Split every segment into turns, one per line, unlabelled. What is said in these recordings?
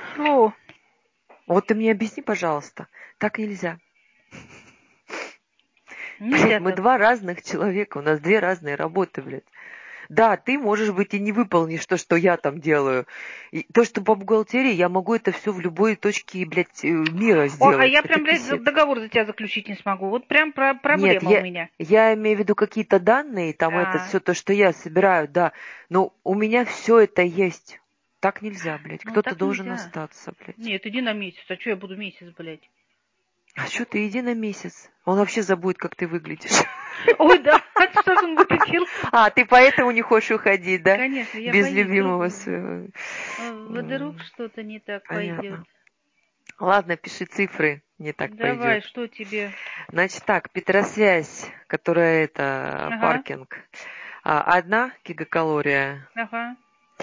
О,
Вот ты мне объясни, пожалуйста. Так нельзя. Блядь,
нельзя
мы
так.
два разных человека, у нас две разные работы, блядь. Да, ты, может быть, и не выполнишь то, что я там делаю. И то, что по бухгалтерии, я могу это все в любой точке, блядь, мира
О, а
сделать.
я
Это
прям, блядь,
писец.
договор за тебя заключить не смогу. Вот прям
Нет,
проблема у меня.
я имею в виду какие-то данные, там это
А,
все то, что я собираю, да. Но у меня все это есть. Так нельзя, блядь.
ну
Кто-то
так
должен
нельзя.
остаться, блядь.
Нет, иди на месяц. А что я буду месяц, блядь?
А что ты, иди на месяц. Он вообще забудет, как ты выглядишь.
Ой, да, что же он выглядел?
А, ты поэтому не хочешь уходить, да?
Конечно, я
Без
боюсь, вдруг
любимого своего.
вдруг что-то не так пойдет.
Понятно. Ладно, пиши цифры, не так
Давай,
пойдет.
что тебе?
Значит так, Петросвязь, которая это
Ага,
паркинг, 1 гигакалория.
ага,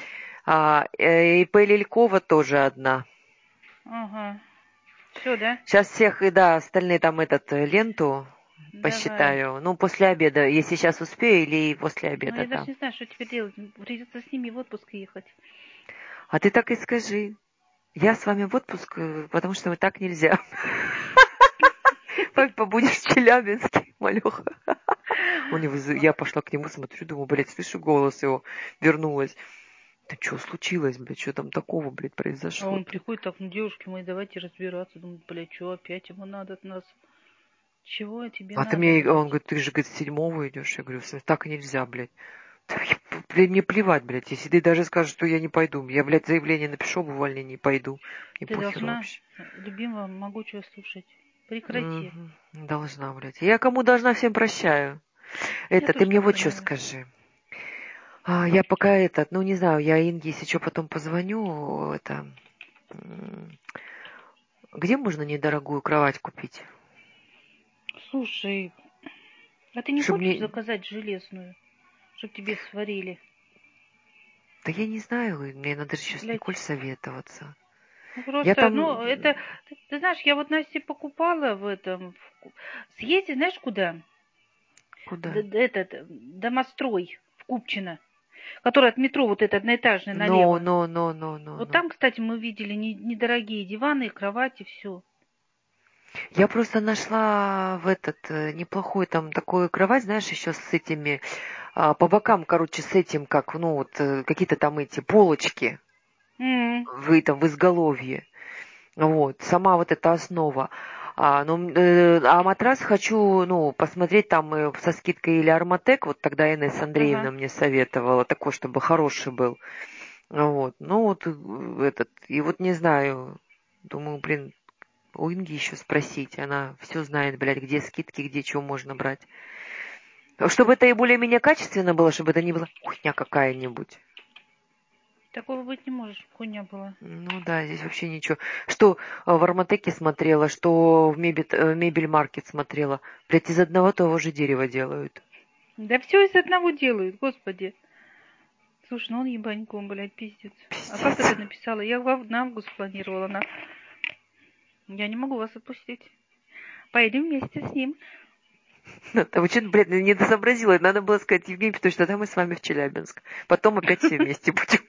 ИП Лелькова тоже 1.
ага. Все, да?
Сейчас всех, и да, остальные там ленту
Давай.
посчитаю. Ну, после обеда, если сейчас успею, или после
Ну,
обеда,
я даже
да.
не знаю, что теперь делать. Придется с ними в отпуск ехать.
А ты так и скажи. Я с вами в отпуск, потому что вот так нельзя. Побудешь в Челябинске, малеха. Я пошла к нему, смотрю, думаю, блядь, слышу голос его, вернулась. Да что случилось, блядь, что там такого, блядь,
А он
произошло-то?
приходит так, ну, девушки мои, давайте разбираться. Думаю, блядь, что опять ему надо от нас? Чего тебе
А ты
надо,
мне, он
блядь?
говорит, ты же, говорит, с 7-го идешь. Я говорю, в смысле, так нельзя, блядь. Да блядь, мне плевать, блядь, если ты даже скажешь, что я не пойду. Я, блядь, заявление напишу об увольнении и пойду. Мне
Ты
похер
должна
вообще.
любимого могучего слушать. Прекрати.
Мгм. Должна, блядь. Я кому должна, всем прощаю.
Я
Ты
тоже
мне
так
вот что
понимаю.
скажи. Я пока ну не знаю, я Инге, если что, потом позвоню, м, где можно недорогую кровать купить?
Слушай, а ты не
Чтобы
хочешь
мне,
заказать железную, чтобы тебе сварили?
да я не знаю, мне надо же еще с
Блядь.
Николь советоваться.
Ну
Я
просто,
там,
ну это, ты знаешь, я вот Насте покупала в этом, съезди, знаешь куда?
куда?
Домострой в Купчино, который от метро вот этот одноэтажный
Но,
налево.
но, но, но, но,
Вот
но.
там, кстати, мы видели недорогие диваны, кровати, все.
Я просто нашла неплохой там такую кровать, знаешь, еще с этими, по бокам, короче, с этим, как, ну вот, какие-то там эти полочки в изголовье. Вот, сама вот эта основа. А матрас хочу, ну, посмотреть там со скидкой или Арматек, вот тогда Инесса
Ага.
Андреевна мне советовала, такой, чтобы хороший был. Вот, ну вот и вот не знаю, думаю, блин, у Инги еще спросить, она все знает, блядь, где скидки, где чего можно брать. Чтобы это и более-менее качественно было, чтобы это не была хуйня какая-нибудь.
Такого быть не может, чтоб хуйня была.
Ну да, здесь вообще ничего. Что в Арматеке смотрела, что в Мебель Маркет смотрела. Блядь, из одного того же дерева делают.
Да все из одного делают, господи. Слушай, ну он ебаньком, блядь, пиздец. А как
Пиздец.
это написала? Я на август планировала. Я не могу вас отпустить. Поедем вместе с ним.
Вы что, блядь, не досообразила. Надо было сказать Евгений, потому что тогда мы с вами в Челябинск. Потом опять все вместе будем.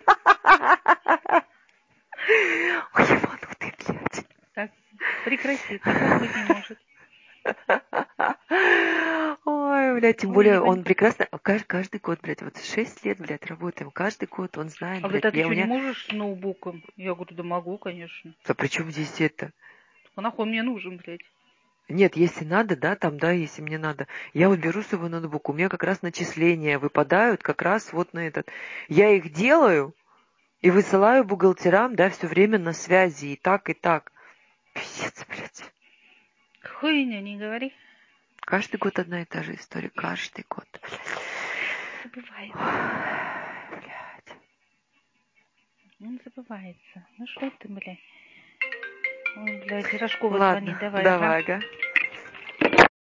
Ой, ебанутый, блядь.
Так, прекрати, такого быть не может.
Ой, блядь, тем
Ой,
более он
ебанько.
прекрасно, каждый год, блядь, вот 6 лет, блядь, работаем, каждый год он знает,
А говорит,
блядь,
а ты
у
что, не
меня,
можешь с ноутбуком? Я говорю, да могу, конечно.
да при чем здесь это?
А нахуй мне нужен, блядь?
Нет, если надо, да, там, да, если мне надо. Я вот беру свой ноутбук, у меня как раз начисления выпадают как раз вот на этот. Я их делаю и высылаю бухгалтерам, да, все время на связи, и так, и так. Пиздец, блядь.
Хуйня, не говори.
Каждый год одна и та же история, каждый год.
Забывается.
Ой, блядь.
Он забывается. Ну что ты, блядь? Ой, блядь, Рожкова звонит.
Ладно,
Давай, ага.
давай, ага.